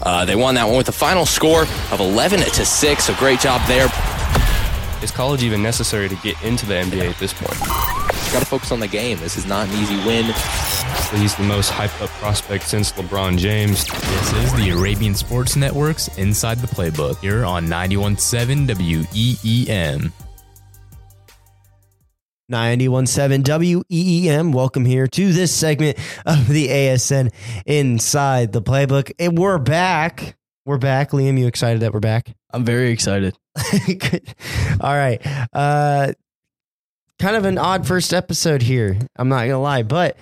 They won that one with a final score of 11-6, so great job there. Is college even necessary to get into the NBA at this point? Got to focus on the game. This is not an easy win. He's the most hyped-up prospect since LeBron James. This is the Arabian Sports Network's Inside the Playbook here on 91.7 WEEM. 91.7 WEEM. Welcome here to this segment of the ASN Inside the Playbook. And we're back. We're back. Liam, you excited that we're back? I'm very excited. Good. All right. Kind of an odd first episode here. I'm not going to lie, but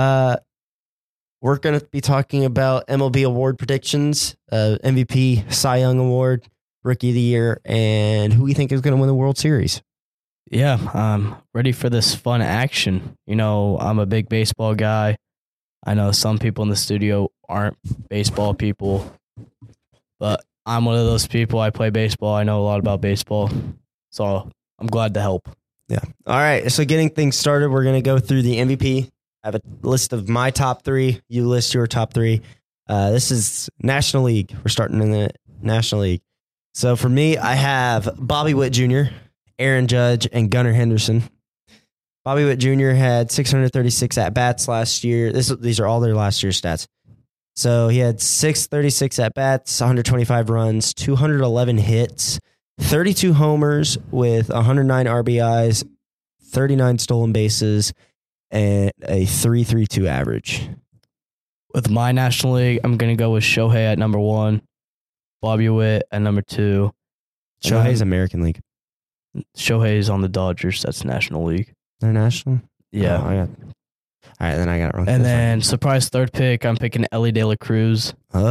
we're going to be talking about MLB award predictions, MVP, Cy Young Award, Rookie of the Year, and who we think is going to win the World Series. Yeah, I'm ready for this fun action. You know, I'm a big baseball guy. I know some people in the studio aren't baseball people, but I'm one of those people. I play baseball. I know a lot about baseball, so I'm glad to help. Yeah. All right. So getting things started, we're going to go through the MVP. I have a list of my top three. You list your top three. This is National League. We're starting in the National League. So for me, I have Bobby Witt Jr., Aaron Judge, and Gunnar Henderson. Bobby Witt Jr. had 636 at-bats last year. These are all their last year's stats. So he had 636 at-bats, 125 runs, 211 hits, 32 homers with 109 RBIs, 39 stolen bases, and a 3.32 average. With my National League, I'm going to go with Shohei at number 1, Bobby Witt at number 2. Shohei's American League. Shohei's on the Dodgers. That's National League. They're national? Yeah. Oh, all right, then I got it wrong. And then surprise third pick, I'm picking Elly De La Cruz.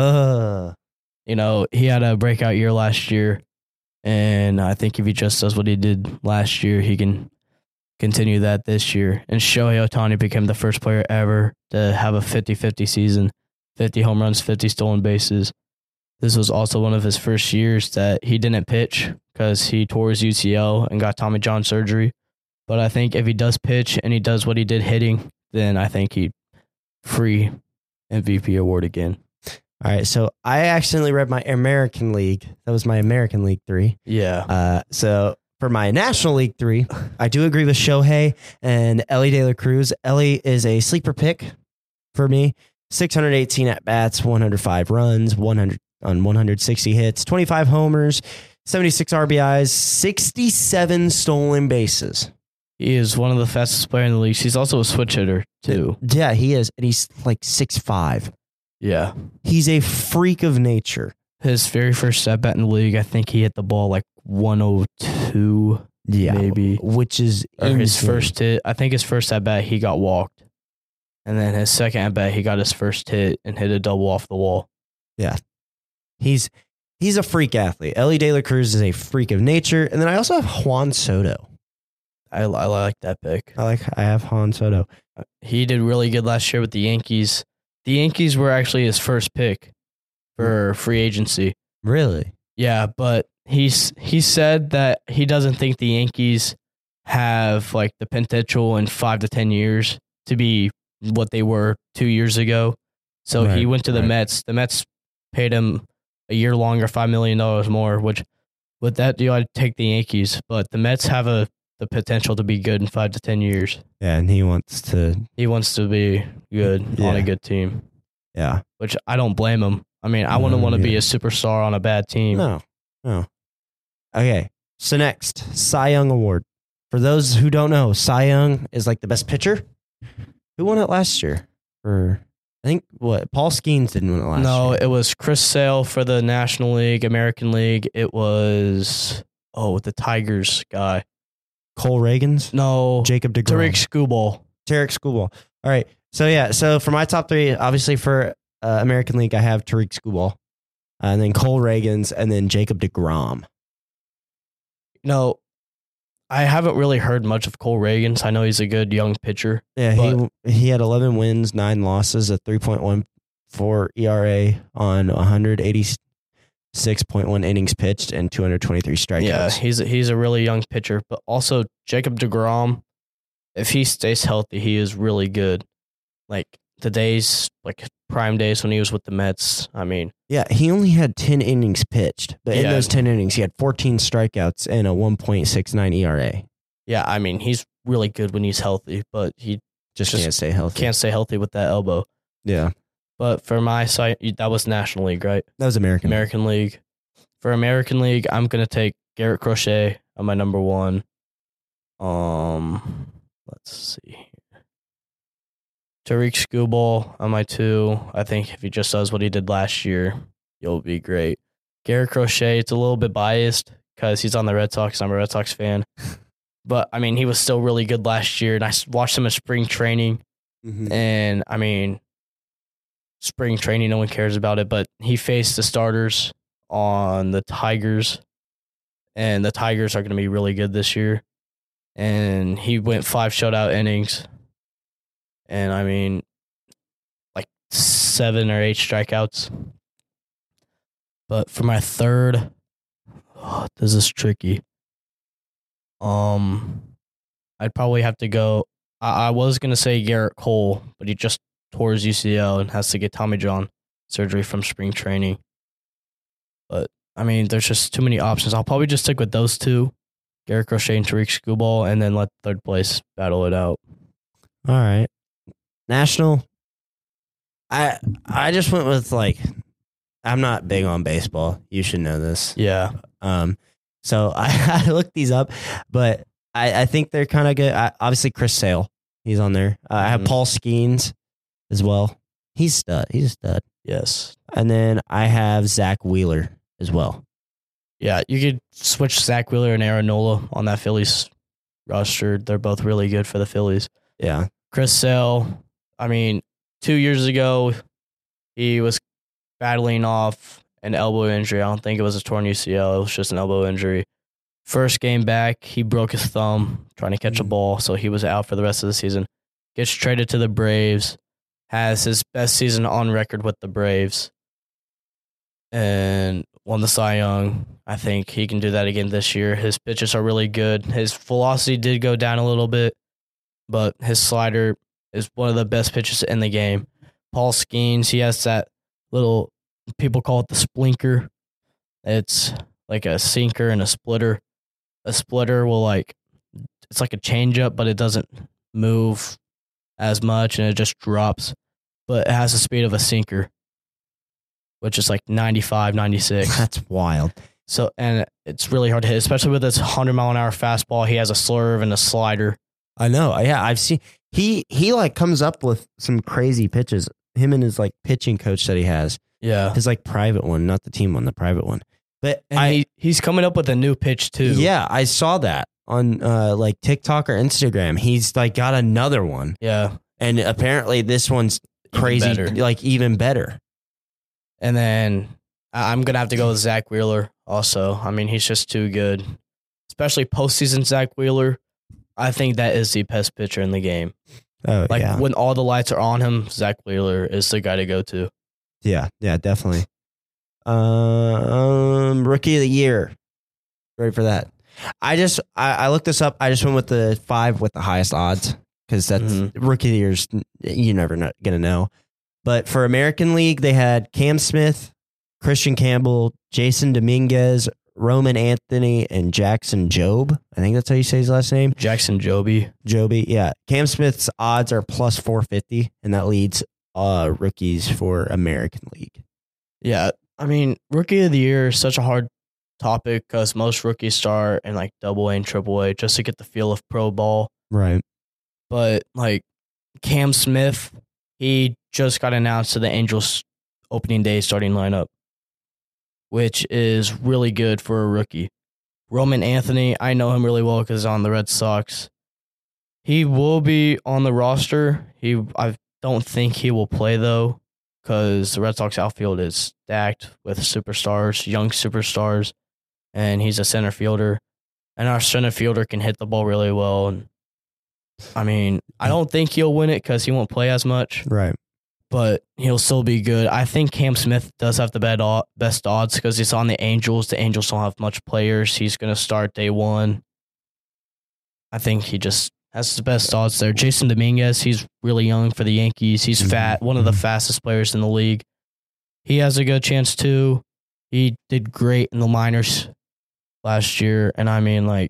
You know, he had a breakout year last year, and I think if he just does what he did last year, he can continue that this year. And Shohei Ohtani became the first player ever to have a 50-50 season, 50 home runs, 50 stolen bases. This was also one of his first years that he didn't pitch because he tore his UCL and got Tommy John surgery. But I think if he does pitch and he does what he did hitting, then I think he'd free MVP award again. All right, so I accidentally read my American League. That was my American League 3. Yeah. So for my National League 3, I do agree with Shohei and Elly De La Cruz. Elly is a sleeper pick for me. 618 at-bats, 105 runs, 160 hits, 25 homers, 76 RBIs, 67 stolen bases. He is one of the fastest players in the league. He's also a switch hitter, too. Yeah, he is. And he's like 6'5". Yeah. He's a freak of nature. His very first at-bat in the league, I think he hit the ball like 102, maybe. Which is his first hit. I think his first at-bat, he got walked. And then his second at-bat, he got his first hit and hit a double off the wall. Yeah. He's a freak athlete. Elly De La Cruz is a freak of nature. And then I also have Juan Soto. I like that pick. I have Juan Soto. He did really good last year with the Yankees. The Yankees were actually his first pick for free agency. Really? Yeah, but he said that he doesn't think the Yankees have like the potential in 5 to 10 years to be what they were 2 years ago. So he went to the Mets. The Mets paid him a year longer, $5 million more, which with that deal, I'd take the Yankees. But the Mets have the potential to be good in 5 to 10 years. Yeah, and he wants to be good on a good team. Yeah. Which I don't blame him. I mean, I wouldn't want to be a superstar on a bad team. No. Okay, so next, Cy Young Award. For those who don't know, Cy Young is like the best pitcher. Who won it last year? I think, Paul Skeens didn't win it last year. No, it was Chris Sale for the National League, American League. It was, the Tigers guy. Cole Reagans? No. Jacob deGrom. Tarik Skubal. All right. So for my top three, obviously for American League, I have Tarik Skubal, and then Cole Reagans, and then Jacob deGrom. No, I haven't really heard much of Cole Reagans. I know he's a good young pitcher. Yeah, he had 11 wins, 9 losses, a 3.14 ERA on 186.1 innings pitched and 223 strikeouts. Yeah, he's a really young pitcher, but also Jacob deGrom, if he stays healthy, he is really good. Like the days, like prime days when he was with the Mets. I mean, yeah, he only had 10 innings pitched, but in Yeah. those 10 innings, he had 14 strikeouts and a 1.69 ERA. yeah, I mean, he's really good when he's healthy, but he Just Just can't stay healthy. can't stay healthy with that elbow. Yeah, But for my side, that was National League, right? that was American. American League. For American League, I'm gonna take Garrett Crochet on my number one. Let's see here. Tariq Skubal on my two. I think if he just does what he did last year, he'll be great. Garrett Crochet, it's a little bit biased because he's on the Red Sox. I'm a Red Sox fan. But, I mean, he was still really good last year, and I watched him at spring training. Mhm. And, I mean, spring training, no one cares about it, but he faced the starters on the Tigers, and the Tigers are going to be really good this year. And he went 5 shutout innings, and, I mean, like 7 or 8 strikeouts. But for my third, this is tricky. I'd probably have to go. I was gonna say Garrett Cole, but he just tore his UCL and has to get Tommy John surgery from spring training. But I mean, there's just too many options. I'll probably just stick with those two, Garrett Crochet and Tariq Skubal, and then let third place battle it out. All right. National. I just went with I'm not big on baseball. You should know this. Yeah, So I looked these up, but I think they're kind of good. Obviously, Chris Sale, he's on there. I have Mhm. Paul Skeens as well. He's stud. He's a stud. yes, And then I have Zach Wheeler as well. yeah. You could switch Zach Wheeler and Aaron Nola on that Phillies roster. They're both really good for the Phillies. Yeah. Chris Sale, I mean, 2 years ago, he was battling off an elbow injury. I don't think it was a torn UCL. It was just an elbow injury. First game back, he broke his thumb trying to catch a ball, so he was out for the rest of the season. Gets traded to the Braves, has his best season on record with the Braves, and won the Cy Young. I think he can do that again this year. His pitches are really good. His velocity did go down a little bit, but his slider is one of the best pitches in the game. Paul Skeens, he has that little, people call it the splinker. It's like a sinker and a splitter. A splitter will it's like a changeup, but it doesn't move as much and it just drops. But it has the speed of a sinker, which is like 95, 96. That's wild. So, and it's really hard to hit, especially with this 100-mile-an-hour fastball. He has a slurve and a slider. I know. Yeah, I've seen. He comes up with some crazy pitches. Him and his pitching coach that he has. Yeah. His private one, not the team one, the private one. But And he's coming up with a new pitch too. Yeah, I saw that on TikTok or Instagram. He's got another one. Yeah. And apparently this one's crazy, better. even better. And then I'm going to have to go with Zach Wheeler also. I mean, he's just too good. Especially postseason Zach Wheeler. I think that is the best pitcher in the game. Oh, yeah. When all the lights are on him, Zach Wheeler is the guy to go to. Yeah, definitely. Rookie of the year. Ready for that? I looked this up. I just went with the 5 with the highest odds because that's rookie of the year's. You're never gonna know. But for American League, they had Cam Smith, Christian Campbell, Jason Dominguez, Roman Anthony, and Jackson Jobe. I think that's how you say his last name. Jackson Joby. Yeah. Cam Smith's odds are plus 450, and that leads rookies for American League. Yeah. I mean, rookie of the year is such a hard topic because most rookies start in AA and AAA just to get the feel of pro ball. Right. But Cam Smith, he just got announced to the Angels opening day starting lineup, which is really good for a rookie. Roman Anthony, I know him really well because he's on the Red Sox. He will be on the roster. I don't think he will play though, because the Red Sox outfield is stacked with superstars, young superstars, and he's a center fielder. And our center fielder can hit the ball really well. And I mean, I don't think he'll win it because he won't play as much. Right. But he'll still be good. I think Cam Smith does have the best odds because he's on the Angels. The Angels don't have much players. He's going to start day one. I think he just has the best odds there. Jason Dominguez, he's really young for the Yankees. He's fat, one of the fastest players in the league. He has a good chance too. He did great in the minors last year, and I mean, like,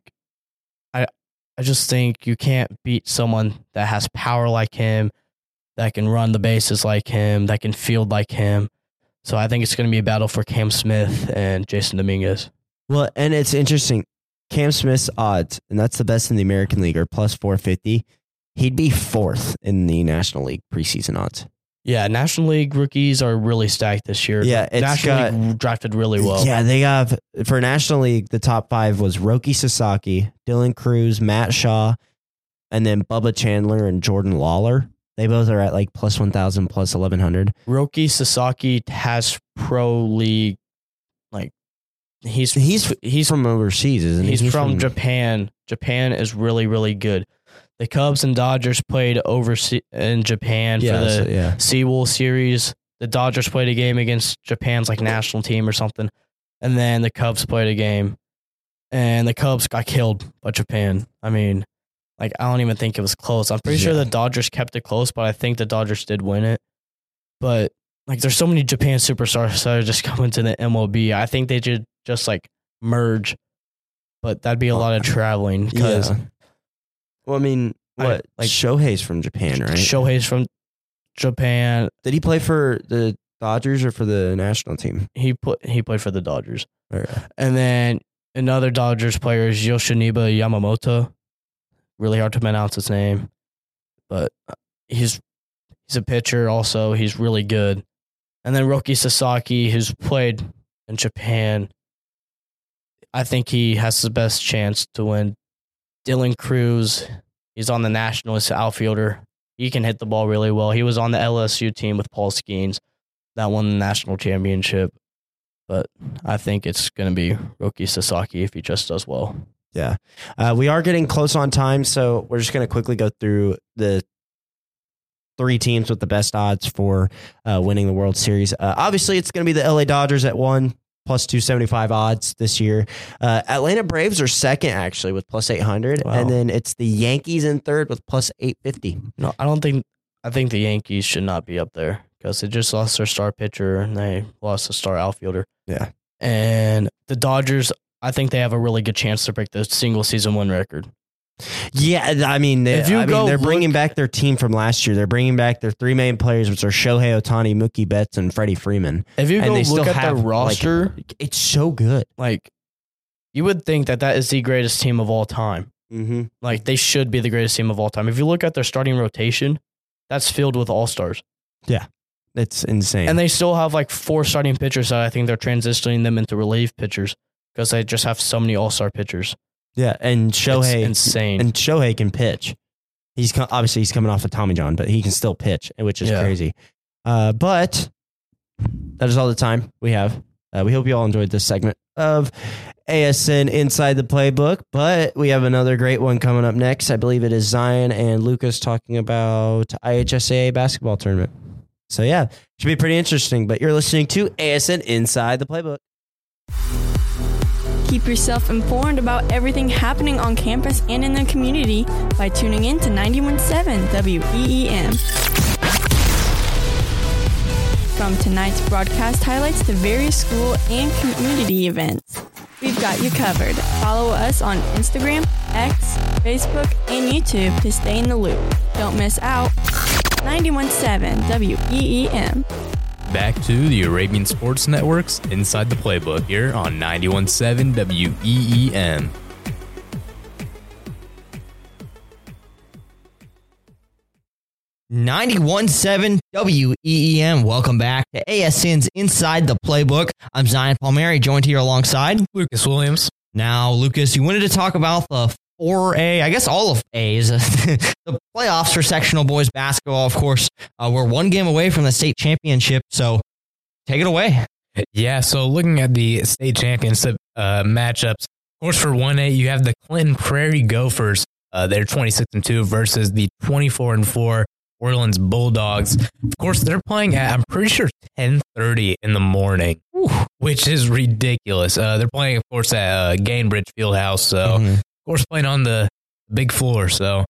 I just think you can't beat someone that has power like him, that can run the bases like him, that can field like him. So I think it's going to be a battle for Cam Smith and Jason Dominguez. Well, and it's interesting. Cam Smith's odds, and that's the best in the American League, are plus 450. He'd be 4th in the National League preseason odds. Yeah, National League rookies are really stacked this year. Yeah, it's National League drafted really well. Yeah, they have, for National League, the top 5 was Roki Sasaki, Dylan Cruz, Matt Shaw, and then Bubba Chandler and Jordan Lawler. They both are at like plus 1,000, plus 1,100. Roki Sasaki has pro league, like he's from overseas, isn't he? He's from Japan. Japan is really, really good. The Cubs and Dodgers played overseas in Japan for the Seawolf series. The Dodgers played a game against Japan's like national team or something, and then the Cubs played a game, and the Cubs got killed by Japan. I mean, like, I don't even think it was close. I'm pretty sure the Dodgers kept it close, but I think the Dodgers did win it. But like, there's so many Japan superstars that are just coming to the MLB. I think they should just like merge, but that'd be a lot of traveling because. Yeah. Well, I mean, what? Like Shohei's from Japan, right? Shohei's from Japan. Did he play for the Dodgers or for the national team? He played for the Dodgers. Right. And then another Dodgers player is Yoshiniba Yamamoto. Really hard to pronounce his name, but he's a pitcher also. He's really good. And then Roki Sasaki, who's played in Japan, I think he has the best chance to win. Dylan Cruz, he's on the Nationals outfielder. He can hit the ball really well. He was on the LSU team with Paul Skeens that won the national championship. But I think it's going to be Roki Sasaki if he just does well. Yeah. We are getting close on time, so we're just going to quickly go through the 3 teams with the best odds for winning the World Series. Obviously, it's going to be the LA Dodgers at 1, plus 275 odds this year. Atlanta Braves are second, actually, with plus 800. Wow. And then it's the Yankees in third with plus 850. No, I think the Yankees should not be up there because they just lost their star pitcher and they lost a star outfielder. Yeah. And the Dodgers, I think they have a really good chance to break the single season win record. Yeah, I mean, they're bringing back their team from last year. They're bringing back their 3 main players, which are Shohei Ohtani, Mookie Betts, and Freddie Freeman. If you go look at their roster, like, it's so good. Like, you would think that is the greatest team of all time. Mm-hmm. Like, they should be the greatest team of all time. If you look at their starting rotation, that's filled with all-stars. Yeah, it's insane. And they still have like 4 starting pitchers that I think they're transitioning them into relief pitchers because they just have so many all-star pitchers. Yeah, and Shohei, it's insane. And Shohei can pitch. He's coming off of Tommy John, but he can still pitch, which is crazy. But that is all the time we have. We hope you all enjoyed this segment of ASN Inside the Playbook, but we have another great one coming up next. I believe it is Zion and Lucas talking about IHSAA basketball tournament. So yeah, should be pretty interesting, but you're listening to ASN Inside the Playbook. Keep yourself informed about everything happening on campus and in the community by tuning in to 91.7 WEEM. From tonight's broadcast highlights to various school and community events, we've got you covered. Follow us on Instagram, X, Facebook, and YouTube to stay in the loop. Don't miss out. 91.7 WEEM. Back to the Arabian Sports Network's Inside the Playbook here on 91.7 WEEM. .7 WEEM. Welcome back to ASN's Inside the Playbook. I'm Zion Palmieri, joined here alongside Lucas Williams. Now, Lucas, you wanted to talk about the 4A, I guess all of A's, the playoffs for sectional boys basketball. Of course, we're 1 game away from the state championship, so take it away. Yeah, so looking at the state championship matchups, of course, for 1A, you have the Clinton Prairie Gophers. They're 26-2 versus the 24-4 Orleans Bulldogs. Of course, they're playing at, I'm pretty sure, 10:30 in the morning, which is ridiculous. They're playing, of course, at Gainbridge Fieldhouse, so of course, playing on the big floor. So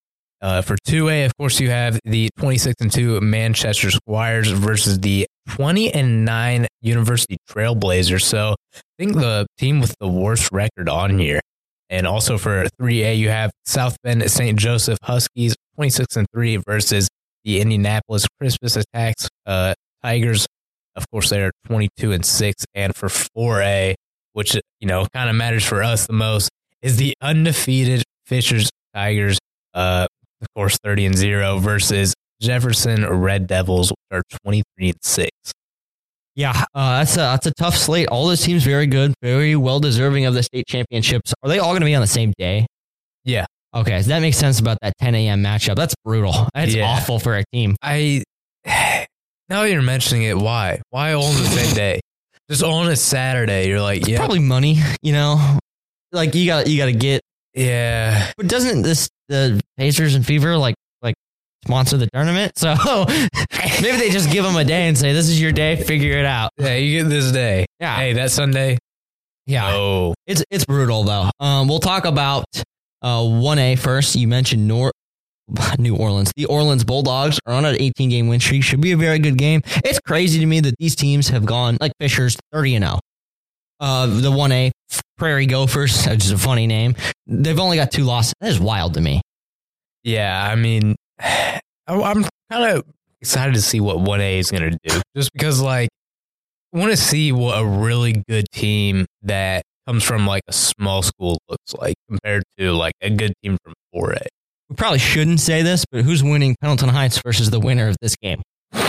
For 2A, of course, you have the 26-2 Manchester Squires versus the 20-9 University Trailblazers. So I think the team with the worst record on here. And also for 3A, you have South Bend St. Joseph Huskies 26-3 versus the Indianapolis Crispus Attacks Tigers. Of course, they're 22-6. And for 4A, which kind of matters for us the most, is the undefeated Fishers Tigers. Of course, 30-0 versus Jefferson Red Devils, which are 23-6. Yeah, that's a tough slate. All those teams very good, very well deserving of the state championships. Are they all going to be on the same day? Yeah. Okay, so that makes sense about that 10 a.m. matchup. That's brutal. That's awful for a team. Now that you're mentioning it, why? Why all on the same day? Just on a Saturday, you're like, yeah. Probably money, Like you got to get. Yeah. But doesn't the Pacers and Fever like sponsor the tournament? So maybe they just give them a day and say, this is your day, figure it out. Yeah, you get this day. Yeah. Hey, that Sunday. Yeah. Oh. It's brutal though. We'll talk about 1A first. You mentioned New Orleans. The Orleans Bulldogs are on an 18-game win streak. Should be a very good game. It's crazy to me that these teams have gone, like Fishers, 30-0. The 1A Prairie Gophers, which is a funny name, they've only got 2 losses. That is wild to me. Yeah, I mean, I'm kind of excited to see what 1A is going to do. Just because, I want to see what a really good team that comes from, a small school looks like compared to, a good team from 4A. We probably shouldn't say this, but who's winning Pendleton Heights versus the winner of this game?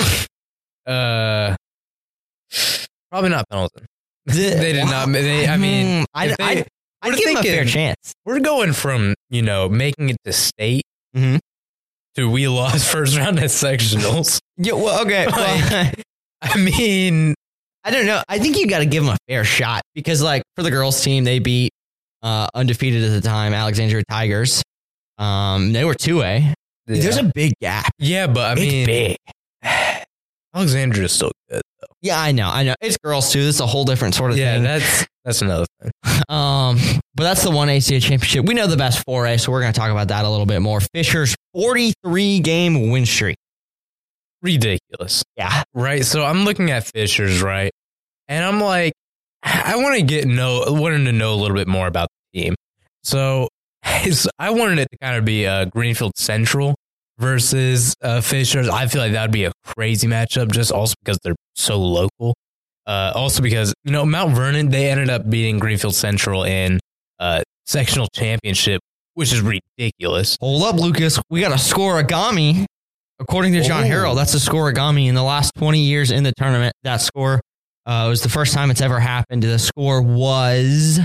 Probably not Pendleton. They did not. I'd give them a fair chance. We're going from, making it to state to we lost first round at sectionals. Yeah, well, okay. Well, I mean, I don't know. I think you got to give them a fair shot because, for the girls' team, they beat undefeated at the time Alexandria Tigers. They were 2A. Yeah. There's a big gap. Yeah, but it's big. Alexandria is still good, though. Yeah, I know. It's girls too. This is a whole different sort of thing. Yeah, that's another thing. But that's the 1A state championship. We know the best 4A, so we're going to talk about that a little bit more. Fishers 43-game win streak. Ridiculous. Yeah. Right. So I'm looking at Fishers, right, and I'm like, I wanted to know a little bit more about the team. So I wanted it to kind of be Greenfield Central versus Fishers. I feel like that would be a crazy matchup, just also because they're so local. Also because, Mount Vernon, they ended up beating Greenfield Central in sectional championship, which is ridiculous. Hold up, Lucas. We got a scoreagami. According to John Harrell, that's a scoreagami in the last 20 years in the tournament. That score was the first time it's ever happened. The score was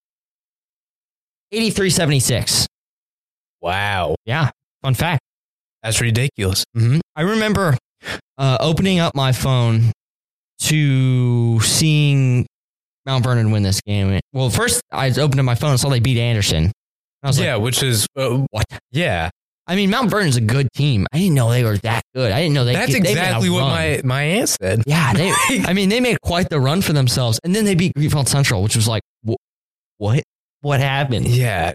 83-76. Wow. Yeah. Fun fact. That's ridiculous. Mm-hmm. I remember opening up my phone to seeing Mount Vernon win this game. Well, first I opened up my phone and saw they beat Anderson. I was which is what? Yeah. I mean, Mount Vernon's a good team. I didn't know they were that good. I didn't know That's exactly what my aunt said. Yeah. They made quite the run for themselves. And then they beat Greenfield Central, which was like, what? What happened? Yeah.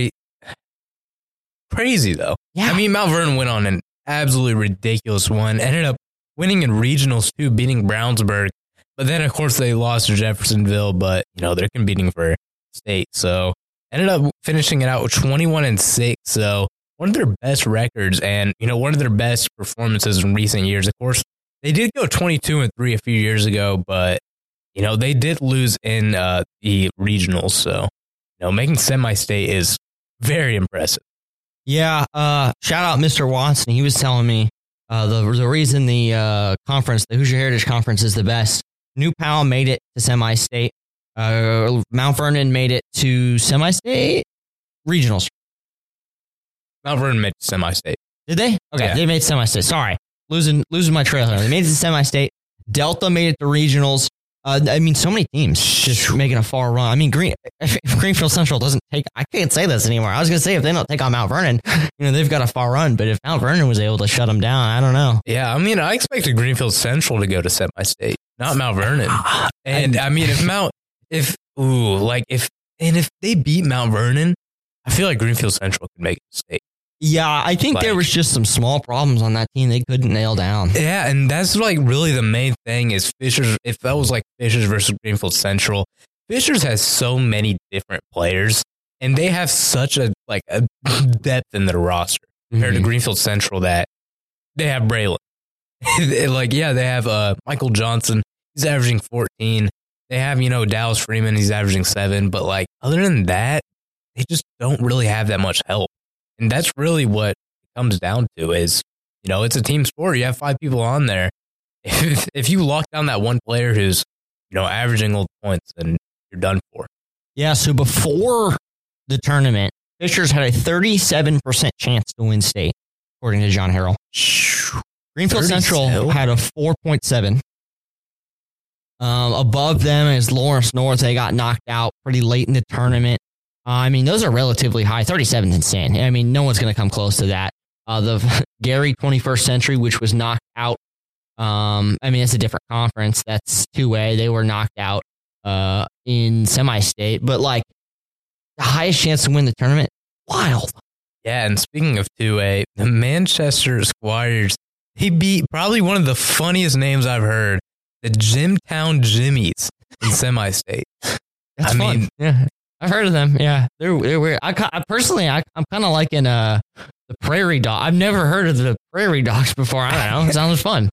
Crazy, though. Yeah. I mean, Mount Vernon went on an absolutely ridiculous one. Ended up winning in regionals, too, beating Brownsburg. But then, of course, they lost to Jeffersonville, but, they're competing for state. So, ended up finishing it out with 21-6. So, one of their best records and, one of their best performances in recent years. Of course, they did go 22-3 a few years ago, but, they did lose in the regionals. So, making semi-state is very impressive. Yeah. Shout out Mr. Watson. He was telling me the reason the conference, the Hoosier Heritage Conference, is the best. New Powell made it to semi-state. Mount Vernon made it to semi-state regionals. Mount Vernon made it to semi-state. Did they? Okay, yeah. They made it semi-state. Sorry, losing my trail here. They made it to semi-state. Delta made it to regionals. So many teams just making a far run. I mean, if Greenfield Central doesn't take, I can't say this anymore. I was going to say if they don't take on Mount Vernon, they've got a far run. But if Mount Vernon was able to shut them down, I don't know. Yeah, I expected Greenfield Central to go to semi-state, not Mount Vernon. And if they beat Mount Vernon, I feel like Greenfield Central could make it to state. Yeah, I think there was just some small problems on that team they couldn't nail down. Yeah, and that's like really the main thing is Fishers. If that was like Fishers versus Greenfield Central, Fishers has so many different players, and they have such a depth in their roster compared to Greenfield Central that they have Braylon. They have Michael Johnson. He's averaging 14. They have Dallas Freeman. He's averaging 7. But like other than that, they just don't really have that much help. And that's really what it comes down to is, it's a team sport. You have 5 people on there. If you lock down that one player who's, averaging old points, then you're done for. Yeah, so before the tournament, Fishers had a 37% chance to win state, according to John Harrell. Greenfield Central had a 4.7. Above them is Lawrence North. They got knocked out pretty late in the tournament. Those are relatively high. 37 is insane. No one's going to come close to that. The Gary 21st Century, which was knocked out. It's a different conference. That's 2A. They were knocked out in semi-state. But, the highest chance to win the tournament, wild. Yeah, and speaking of 2A, the Manchester Squires, he beat probably one of the funniest names I've heard, the Jimtown Jimmies in semi-state. That's fun. Yeah. I've heard of them. Yeah, they're weird. I'm kind of liking the Prairie Dog. I've never heard of the Prairie Dogs before. I don't know. It sounds fun.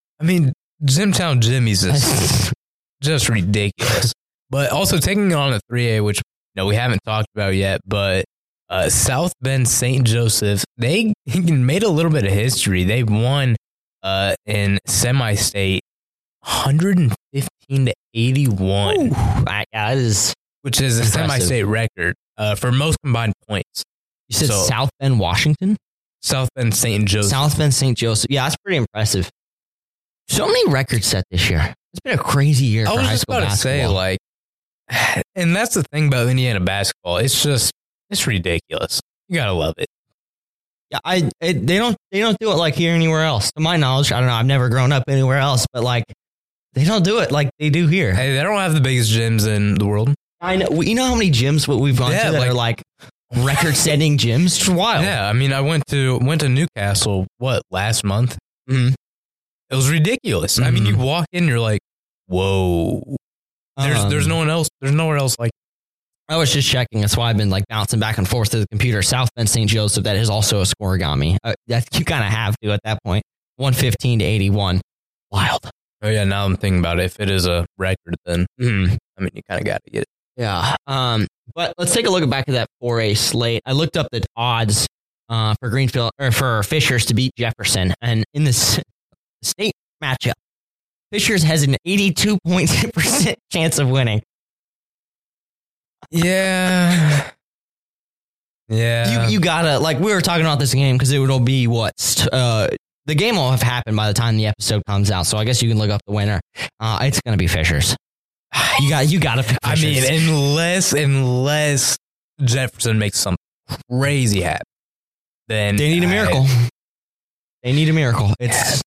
Jimtown Jimmy's is just ridiculous. But also taking it on a 3A, which we haven't talked about yet, but South Bend St. Joseph, they made a little bit of history. They won in semi-state 115 to 81. Ooh, that is. Which is a semi-state record for most combined points. You said South Bend, Washington? South Bend, St. Joseph. South Bend, St. Joseph. Yeah, that's pretty impressive. So many records set this year. It's been a crazy year for high school basketball. I was just about to say, and that's the thing about Indiana basketball. It's ridiculous. You gotta love it. Yeah, they don't do it like here anywhere else. To my knowledge, I don't know. I've never grown up anywhere else, but they don't do it like they do here. Hey, they don't have the biggest gyms in the world. I know. You know how many gyms we've gone to that are record-setting gyms? It's wild. Yeah, I went to Newcastle last month. Mm-hmm. It was ridiculous. Mm-hmm. You walk in, you're like, whoa. There's no one else. There's nowhere else like. I was just checking. That's why I've been bouncing back and forth to the computer. South Bend St. Joseph, that is also a scoregami. That you kind of have to at that point. 115 to 81. Wild. Oh yeah. Now I'm thinking about it. If it is a record, then you kind of got to get it. Yeah. But let's take a look back at that 4A slate. I looked up the odds for Greenfield or for Fishers to beat Jefferson, and in this state matchup, Fishers has an 82.6% chance of winning. Yeah. Yeah. You gotta, we were talking about this game because it will be the game will have happened by the time the episode comes out. So I guess you can look up the winner. It's going to be Fishers. You got to pick Fishers. Unless Jefferson makes something crazy happen, then they need a miracle. They need a miracle. It's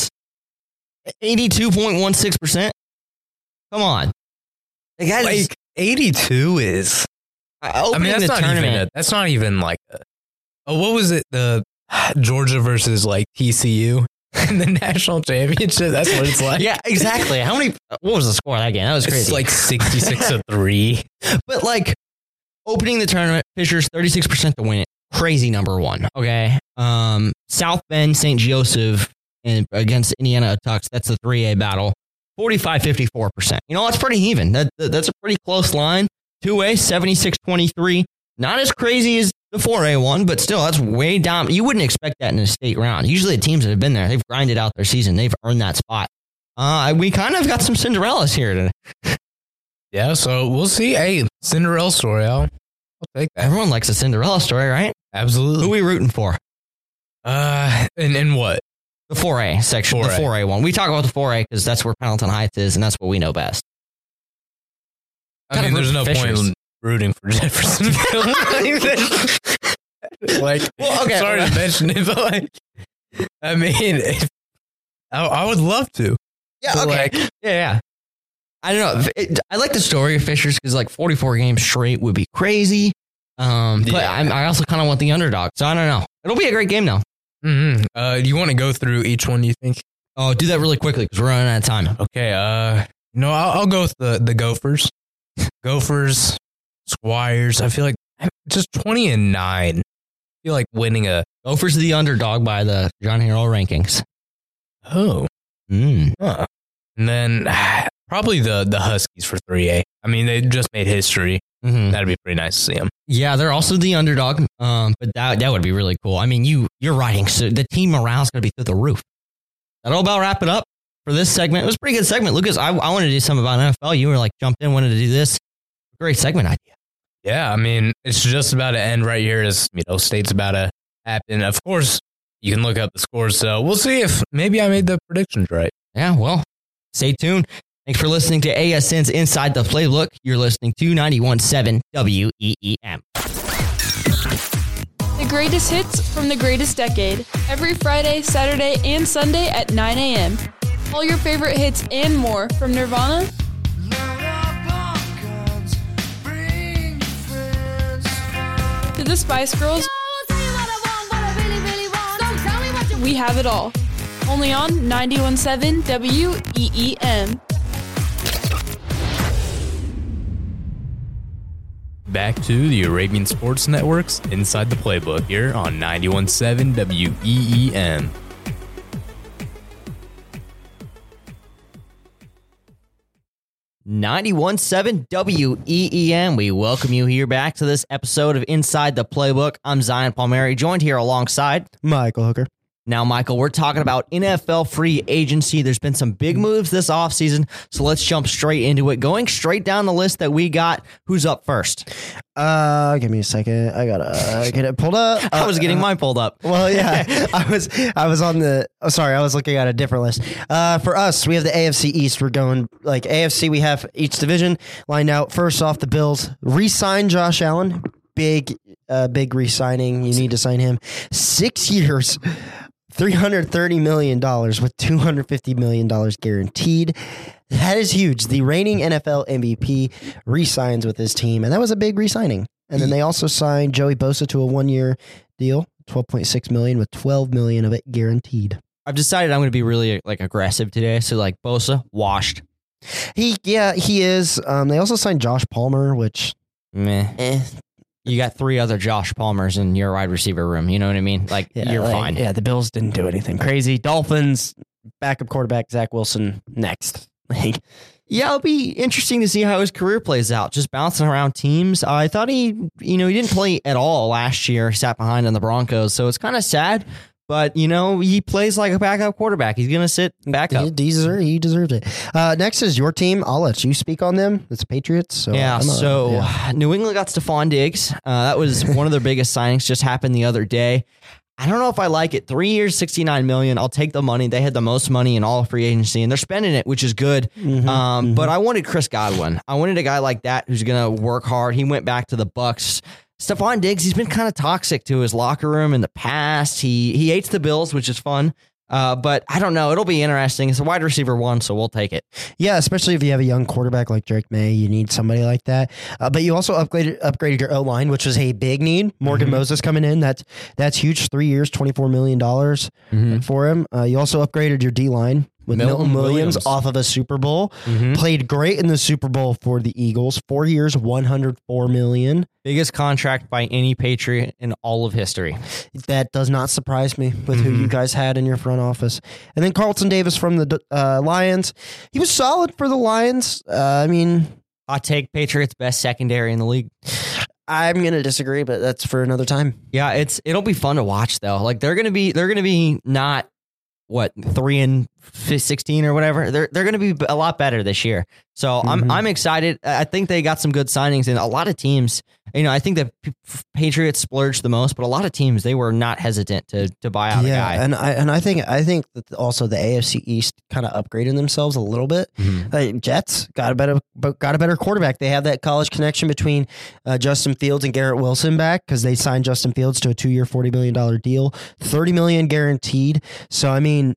82.16%. Come on. The guy 82 is. That's not even like what was it? The Georgia versus TCU in the national championship. That's what it's like. Yeah, exactly. What was the score of that game? That was crazy. It's 66-3. But opening the tournament, Fishers 36% to win it. Crazy number one. Okay. South Bend St. Joseph against Indiana Tux. That's the 3A battle. 45-54%. That's pretty even. That's a pretty close line. 2A 76-23. Not as crazy as the 4A one, but still, that's way down. You wouldn't expect that in a state round. Usually the teams that have been there, they've grinded out their season. They've earned that spot. We kind of got some Cinderellas here today. Yeah, so we'll see. Hey, Cinderella story. I'll take that. Everyone likes a Cinderella story, right? Absolutely. Who are we rooting for? In what? The 4A section, 4A. The 4A one. We talk about the 4A because that's where Pendleton Heights is, and that's what we know best. There's no point in rooting for Jeffersonville. Okay. Sorry to mention it, but I would love to. Yeah, okay. Yeah. I don't know. I like the story of Fishers because 44 games straight would be crazy. But I also kind of want the underdog. So I don't know. It'll be a great game now. Do you want to go through each one, you think? Oh, do that really quickly because we're running out of time. Okay. I'll go with the Gophers. Gophers, Squires. I feel like just 20-9. I feel like winning a Gophers are the underdog by the John Harrell rankings. Huh. And then probably the Huskies for 3A. I mean, they just made history. That'd be pretty nice to see them. Yeah, they're also the underdog, but that would be really cool. I mean, you're riding, so the team morale is going to be through the roof. That'll about wrap it up for this segment. It was a pretty good segment. Lucas, I wanted to do something about NFL. You were like, jumped in, wanted to do this. Great segment idea. Yeah, I mean, it's just about to end right here as, state's about to happen. Of course, you can look up the scores, so we'll see if maybe I made the predictions right. Yeah, well, stay tuned. Thanks for listening to ASN's Inside the Playbook. You're listening to 91.7 WEEM. The greatest hits from the greatest decade. Every Friday, Saturday, and Sunday at 9 a.m. All your favorite hits and more from Nirvana to the Spice Girls. We have it all. Only on 91.7 WEEM. Back to the Arabian Sports Network's Inside the Playbook here on 91.7 WEEM. WEEM. We welcome you here back to this episode of Inside the Playbook. I'm Zion Palmieri, joined here alongside Michael Hooker. Now, Michael, we're talking about NFL free agency. There's been some big moves this offseason, so let's jump straight into it. Going straight down the list that we got, who's up first? Give me a second. I gotta get it pulled up. I was getting mine pulled up. Well, yeah, I was on the. Oh, sorry, I was looking at a different list. For us, we have the AFC East. We're going like AFC. We have each division lined out. First off, the Bills re-sign Josh Allen. Big re-signing. You need to sign him. 6 years. $330 million with $250 million guaranteed. That is huge. The reigning NFL MVP re-signs with his team, and that was a big re-signing. And then they also signed Joey Bosa to a 1-year deal, $12.6 million with $12 million of it guaranteed. I've decided I'm going to be really aggressive today. So Bosa washed. He is. They also signed Josh Palmer, which meh. You got 3 other Josh Palmers in your wide receiver room. You know what I mean? You're fine. Yeah, the Bills didn't do anything crazy. Dolphins, backup quarterback Zach Wilson next. Yeah, it'll be interesting to see how his career plays out. Just bouncing around teams. I thought he didn't play at all last year. He sat behind on the Broncos, so it's kind of sad. But, he plays like a backup quarterback. He's going to sit backup. He deserves it. Next is your team. I'll let you speak on them. It's Patriots. So New England got Stephon Diggs. That was one of their biggest signings. Just happened the other day. I don't know if I like it. 3 years, $69 million. I'll take the money. They had the most money in all of free agency, and they're spending it, which is good. But I wanted Chris Godwin. I wanted a guy like that who's going to work hard. He went back to the Bucs. Stephon Diggs, he's been kind of toxic to his locker room in the past. He hates the Bills, which is fun. But I don't know. It'll be interesting. It's a wide receiver 1, so we'll take it. Yeah, especially if you have a young quarterback like Drake May, you need somebody like that. But you also upgraded your O-line, which was a big need. Morgan Moses coming in. That's huge. 3 years, $24 million for him. You also upgraded your D-line with Milton Williams off of a Super Bowl. Played great in the Super Bowl for the Eagles. 4 years, $104 million. Biggest contract by any Patriot in all of history. That does not surprise me with who you guys had in your front office. And then Carlton Davis from the Lions. He was solid for the Lions. Hot take, Patriots best secondary in the league. I'm gonna disagree, but that's for another time. Yeah, it'll be fun to watch though. They're gonna be not 3-16 or whatever. They're going to be a lot better this year. So I'm excited. I think they got some good signings, and a lot of teams. I think the Patriots splurged the most, but a lot of teams they were not hesitant to buy out a guy. And I think that also the AFC East kind of upgraded themselves a little bit. Jets got a better quarterback. They have that college connection between Justin Fields and Garrett Wilson back because they signed Justin Fields to a 2-year, $40 million deal, $30 million guaranteed. So when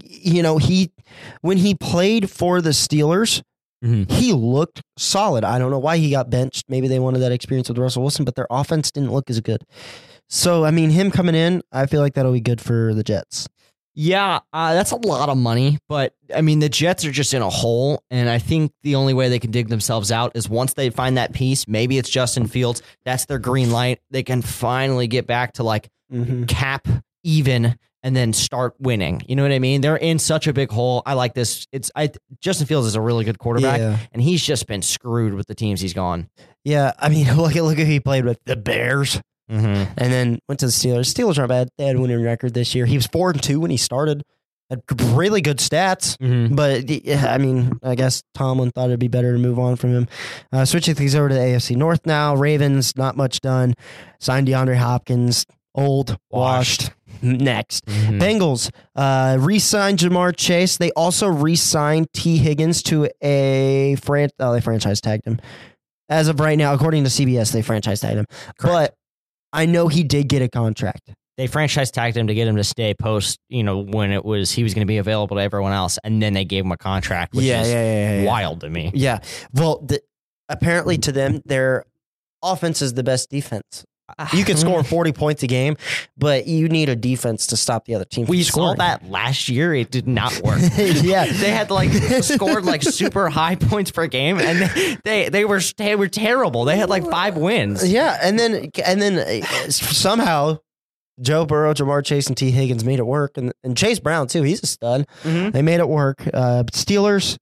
he played for the Steelers, he looked solid. I don't know why he got benched. Maybe they wanted that experience with Russell Wilson, but their offense didn't look as good. So, I mean, him coming in, I feel like that'll be good for the Jets. Yeah, that's a lot of money, but I mean, the Jets are just in a hole, and I think the only way they can dig themselves out is once they find that piece. Maybe it's Justin Fields. That's their green light. They can finally get back to like cap even and then start winning. You know what I mean? They're in such a big hole. I like this. Justin Fields is a really good quarterback, and he's just been screwed with the teams he's gone. Yeah, I mean, look at who he played with, the Bears. And then went to the Steelers. Steelers aren't bad. They had a winning record this year. He was 4-2 when he started. Had really good stats. But, I mean, I guess Tomlin thought it'd be better to move on from him. Switching things over to the AFC North now. Ravens, not much done. Signed DeAndre Hopkins. Old, washed. Next. Bengals re-signed Jamar Chase. They also re-signed T. Higgins to they franchise tagged him. As of right now, according to CBS, they franchise tagged him. Correct. But I know he did get a contract. They franchise tagged him to get him to stay post, when he was going to be available to everyone else, and then they gave him a contract, which is wild to me. Yeah. Well, apparently to them, their offense is the best defense. You can score 40 points a game, but you need a defense to stop the other team. We saw that last year. It did not work. Yeah. They had scored super high points per game, and they were terrible. They had 5 wins. Yeah. And then somehow Joe Burrow, Jamar Chase, and T. Higgins made it work. And Chase Brown, too. He's a stud. They made it work. Steelers,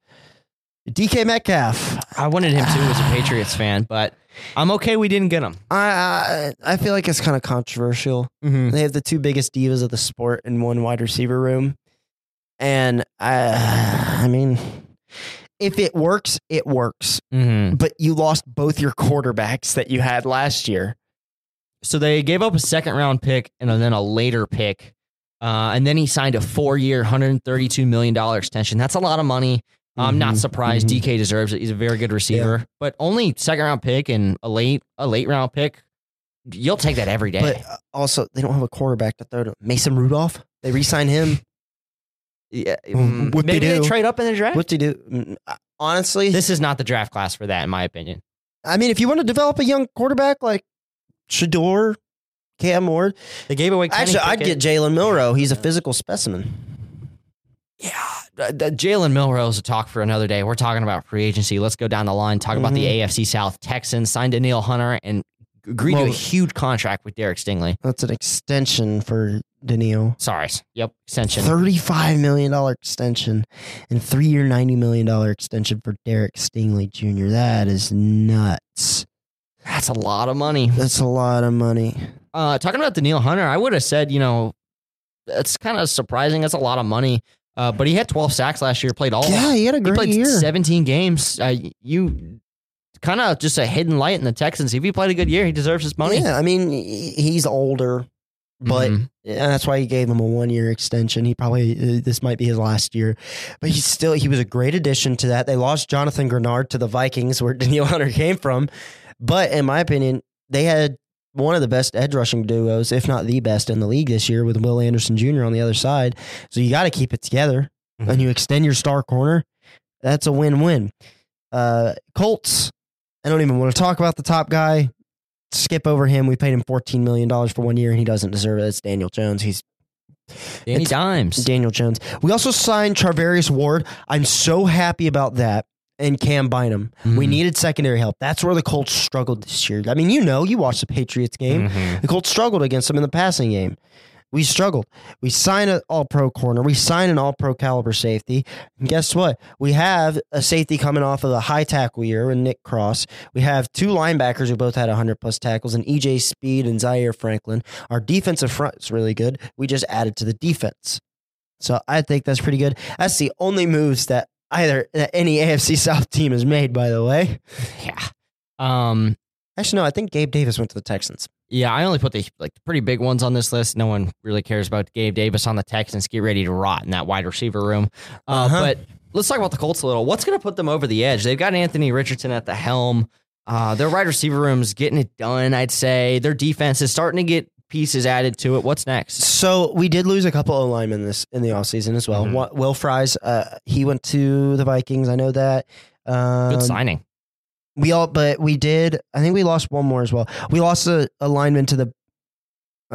DK Metcalf. I wanted him too as a Patriots fan, but I'm okay we didn't get him. I feel like it's kind of controversial. They have the two biggest divas of the sport in one wide receiver room. And I mean, if it works, it works. But you lost both your quarterbacks that you had last year. So they gave up a second-round pick and then a later pick. And then he signed a 4-year, $132 million extension. That's a lot of money. I'm not surprised. DK deserves it. He's a very good receiver, but only second-round pick and a late round pick. You'll take that every day. But also, they don't have a quarterback to throw to. Mason Rudolph. They re-sign him. Yeah, maybe they trade up in the draft. What do you do? Honestly, this is not the draft class for that, in my opinion. I mean, if you want to develop a young quarterback like Shador, Cam Ward, they gave away. Actually, I'd get Jalen Milroe. He's a physical specimen. Yeah, Jalen Milroe is a talk for another day. We're talking about free agency. Let's go down the line. Talk about the AFC South. Texans signed Danielle Hunter and agreed to a huge contract with Derek Stingley. That's an extension for Danielle. Sorry. Yep, extension. $35 million extension and 3-year, $90 million extension for Derek Stingley Jr. That is nuts. That's a lot of money. That's a lot of money. Talking about Danielle Hunter, I would have said, it's kind of surprising. That's a lot of money. But he had 12 sacks last year, played all. Yeah, he had a great year. 17 games. You kind of just a hidden light in the Texans. If he played a good year, he deserves his money. Yeah, I mean, he's older, but that's why he gave him a 1-year extension. He probably, this might be his last year, but he was a great addition to that. They lost Jonathan Grenard to the Vikings, where Danielle Hunter came from. But in my opinion, they had one of the best edge rushing duos, if not the best in the league this year, with Will Anderson Jr. on the other side. So you got to keep it together. And you extend your star corner. That's a win-win. Colts, I don't even want to talk about the top guy. Skip over him. We paid him $14 million for 1 year, and he doesn't deserve it. It's Daniel Jones. Danny Dimes. Daniel Jones. We also signed Charvarius Ward. I'm so happy about that. And Cam Bynum. We needed secondary help. That's where the Colts struggled this year. I mean, you watched the Patriots game. The Colts struggled against them in the passing game. We struggled. We signed an all-pro corner. We signed an all-pro caliber safety. And guess what? We have a safety coming off of a high tackle year with Nick Cross. We have 2 linebackers who both had 100-plus tackles, and EJ Speed and Zaire Franklin. Our defensive front is really good. We just added to the defense. So I think that's pretty good. That's the only moves that any AFC South team has made, by the way. Yeah. Actually, no, I think Gabe Davis went to the Texans. Yeah, I only put the pretty big ones on this list. No one really cares about Gabe Davis on the Texans. Get ready to rot in that wide receiver room. But let's talk about the Colts a little. What's going to put them over the edge? They've got Anthony Richardson at the helm. Their wide receiver room's getting it done, I'd say. Their defense is starting to get pieces added to it. What's next? So we did lose a couple of linemen in the offseason as well. Will Fries, he went to the Vikings. I know that. Good signing. I think we lost one more as well. We lost a lineman to the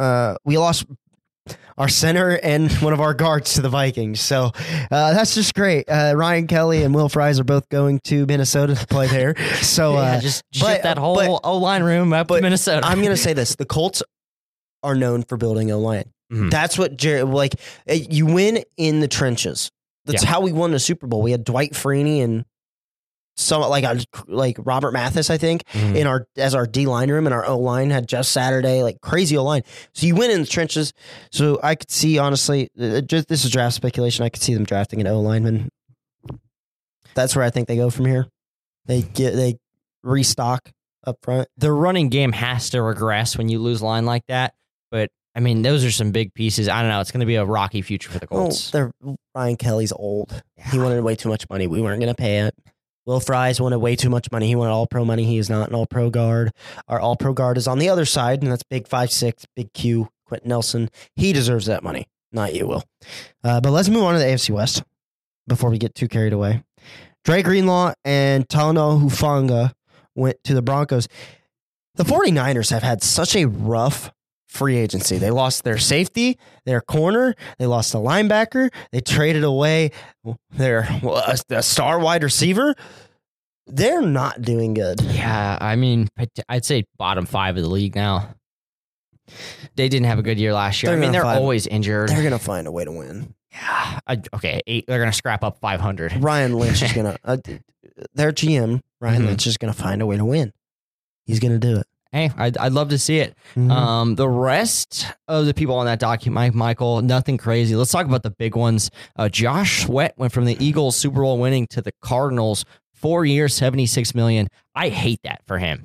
we lost our center and one of our guards to the Vikings. So that's just great. Ryan Kelly and Will Fries are both going to Minnesota to play there. So just shift that whole O-line room up to Minnesota. I'm going to say this. The Colts are known for building O-line. Mm-hmm. That's what you win in the trenches. That's how we won the Super Bowl. We had Dwight Freeney and some like Robert Mathis, I think, in our D line room, and our O line had Jeff Saturday, like crazy O line. So you win in the trenches. So I could see, honestly, this is draft speculation. I could see them drafting an O lineman. That's where I think they go from here. They restock up front. The running game has to regress when you lose line like that. But I mean, those are some big pieces. I don't know. It's going to be a rocky future for the Colts. Ryan Kelly's old. He wanted way too much money. We weren't going to pay it. Will Fries wanted way too much money. He wanted all-pro money. He is not an all-pro guard. Our all-pro guard is on the other side, and that's big 5'6", big Q, Quentin Nelson. He deserves that money, not you, Will. But let's move on to the AFC West before we get too carried away. Dre Greenlaw and Talanoa Hufanga went to the Broncos. The 49ers have had such a rough free agency. They lost their safety, their corner, they lost a linebacker, they traded away their star wide receiver. They're not doing good. Yeah, I mean, I'd say bottom 5 of the league now. They didn't have a good yeir last year. They're always injured. They're going to find a way to win. Yeah. Okay, 8. They're going to scrap up 500. Ryan Lynch is going to... their GM, Ryan Lynch, is going to find a way to win. He's going to do it. Hey, I'd love to see it. Mm-hmm. The rest of the people on that document, Michael, nothing crazy. Let's talk about the big ones. Josh Sweat went from the Eagles Super Bowl winning to the Cardinals, 4 years, $76 million. I hate that for him.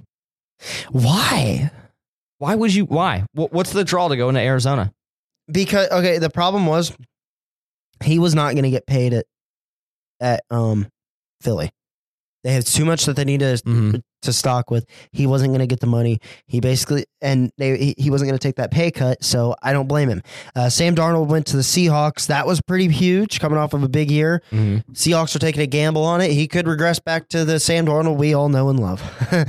Why? Why would you? Why? What's the draw to go into Arizona? Because the problem was he was not going to get paid at Philly. They had too much that they needed to stock with. He wasn't going to get the money. He basically, he wasn't going to take that pay cut, so I don't blame him. Sam Darnold went to the Seahawks. That was pretty huge, coming off of a big year. Mm-hmm. Seahawks are taking a gamble on it. He could regress back to the Sam Darnold we all know and love.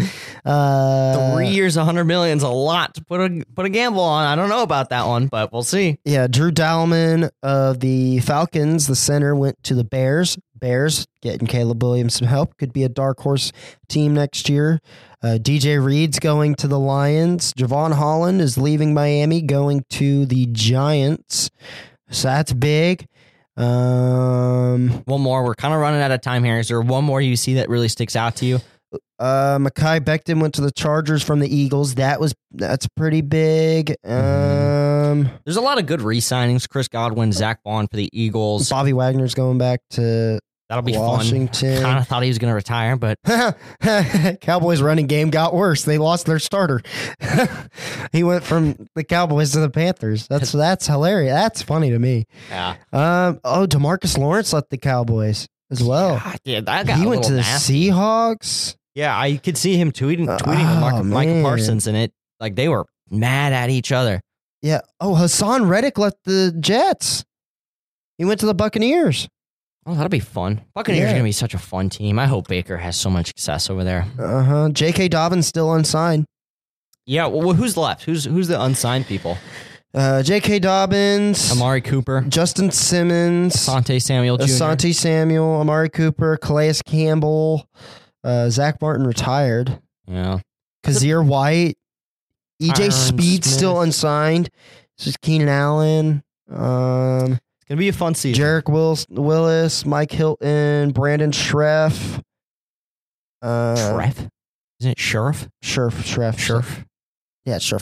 3 years, $100 million is a lot to put a gamble on. I don't know about that one, but we'll see. Yeah, Drew Dalman of the Falcons, the center, went to the Bears. Bears getting Caleb Williams some help. Could be a dark horse team next year. DJ Reed's going to the Lions. Javon Holland is leaving Miami, going to the Giants. So that's big. One more. We're kind of running out of time here. Is there one more you see that really sticks out to you? Mekhi Becton went to the Chargers from the Eagles. That's pretty big. There's a lot of good re-signings. Chris Godwin, Zach Vaughn for the Eagles. Bobby Wagner's going back to That'll be Washington. Fun. Kind of thought he was going to retire, but Cowboys running game got worse. They lost their starter. He went from the Cowboys to the Panthers. That's hilarious. That's funny to me. Yeah. DeMarcus Lawrence left the Cowboys as well. God, yeah, that got he went to the nasty. Seahawks. Yeah, I could see him tweeting with Michael Parsons, and it like they were mad at each other. Yeah. Oh, Hassan Reddick left the Jets. He went to the Buccaneers. Oh, that'll be fun. Buccaneers are going to be such a fun team. I hope Baker has so much success over there. J.K. Dobbins still unsigned. Yeah, well, who's left? Who's the unsigned people? J.K. Dobbins. Amari Cooper. Justin Simmons. Asante Samuel Jr. Asante Samuel. Amari Cooper. Calais Campbell. Zach Martin retired. Yeah. Kazir White. E.J. Speed still unsigned. This is Keenan Allen. It's going to be a fun season. Jarek Willis, Mike Hilton, Brandon Schreff. Schreff? Isn't it Schreff? Schreff. Yeah, Schreff.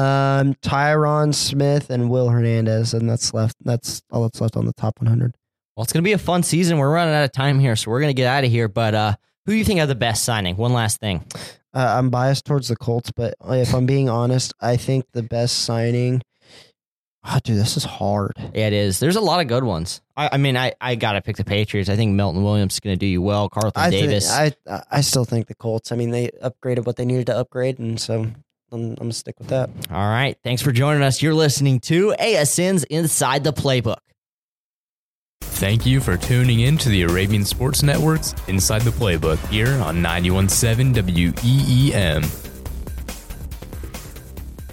Tyron Smith and Will Hernandez, and that's left. That's all that's left on the top 100. Well, it's going to be a fun season. We're running out of time here, so we're going to get out of here. But who do you think are the best signing? One last thing. I'm biased towards the Colts, but if I'm being honest, I think the best signing... Oh, dude, this is hard. Yeah, it is. There's a lot of good ones. I mean, I got to pick the Patriots. I think Milton Williams is going to do you well. Carlton Davis. I still think the Colts. I mean, they upgraded what they needed to upgrade, and so I'm going to stick with that. All right. Thanks for joining us. You're listening to ASN's Inside the Playbook. Thank you for tuning in to the Arabian Sports Network's Inside the Playbook here on 91.7 WEEM.